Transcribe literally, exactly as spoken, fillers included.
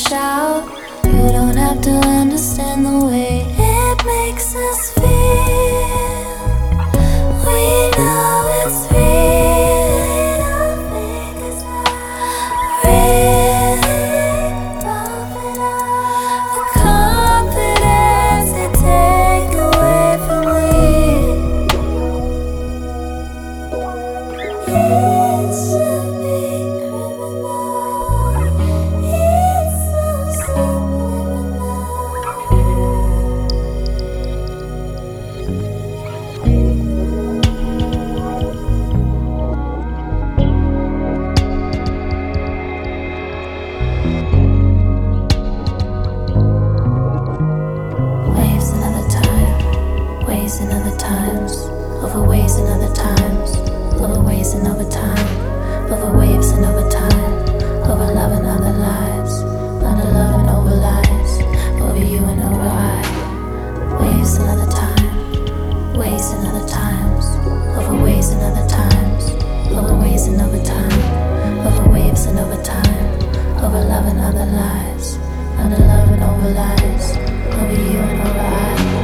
shout. You don't have to understand the way it makes us feel. We know it's real. Really bumping up the confidence they take away from me. It should be criminal. It's so subliminal. Waves another time, ways and other times, over ways and other times, over ways and over time, over waves and over time, over love and other lives, under love and over lives, over you and over I. Waves another time, ways and other times, over ways and other times, over ways and over time, over waves and over time, over love and other lives, under love and over lives, over you and over I.